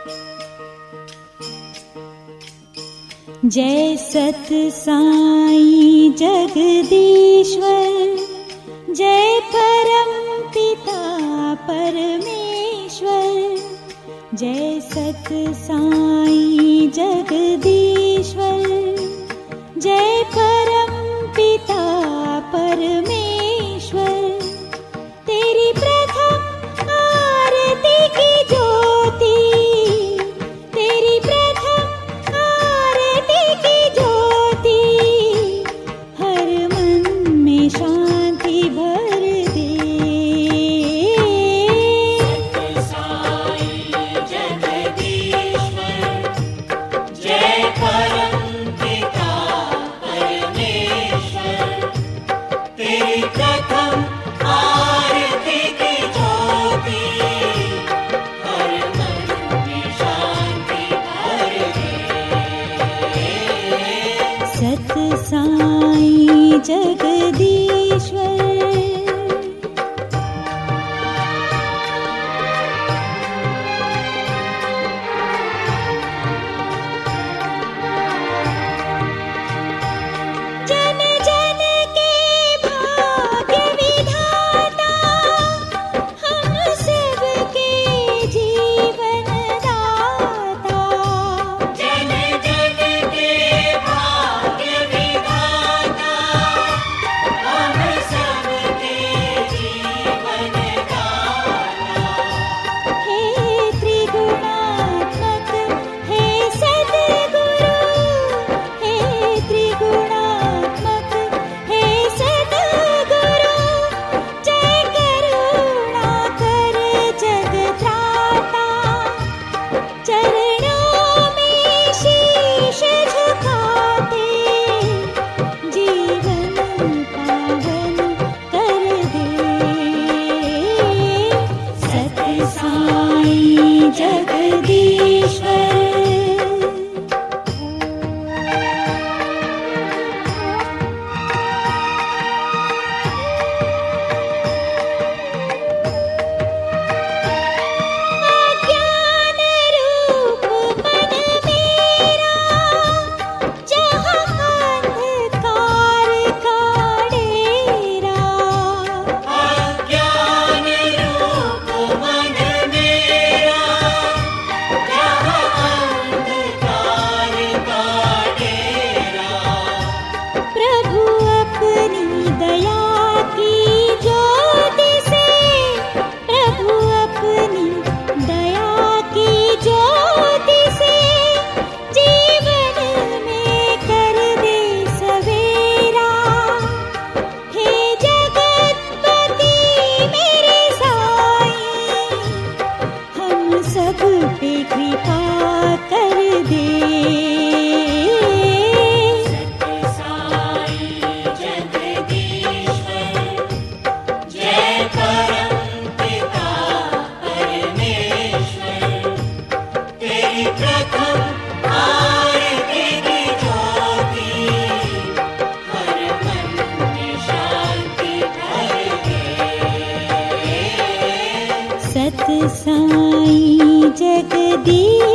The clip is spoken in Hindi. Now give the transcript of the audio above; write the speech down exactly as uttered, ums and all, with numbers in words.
जय सत साईं जगदीश्वर, जय परम पिता परमेश्वर। जय सत साईं जगदीश्वर, जय परम पिता परमेश्वर। तेरी प्रथम आरती की ज्योति, तेरी प्रथम आरती की ज्योति, हर मन में शांति भर दे। सत साईं जगदीश्वर, जय परम पिता परमेश्वर। तेरी प्रथम आरती की ज्योति, हर मन में शांति भर दे। सत साईं जगदीश्वर। जन जन के भाग्य विधाता, हम सबके जीवन दाता। जन जन के भाग्य विधाता, हम सबके जीवन दाता। हे त्रिगुणात्मक हे सद्गुरु, हे त्रिगुणात्मक हे सद्गुरु। जय करुणा कर जगत्राता, चरणों में शीश झुकाते, जीवन पावन कर दे। सत साईं जगदीश्वर। अज्ञान रूप मन मेरा, जहाँ अंधकार का डेरा। अज्ञान रूप मन मेरा, जहाँ अंधकार का डेरा। प्रभु अपनी दया की ज्योति से, प्रभु अपनी दया की ज्योति से, जीवन में कर दे सवेरा। हे जगतपति मेरे साईं, हम सब पे कृपा कर दे। सत साईं जगदीश्वर, जय परम पिता परमेश्वर। तेरी प्रथम आरती की ज्योति, हर मन में शांति भर दे। सत साईं जगदीश्वर।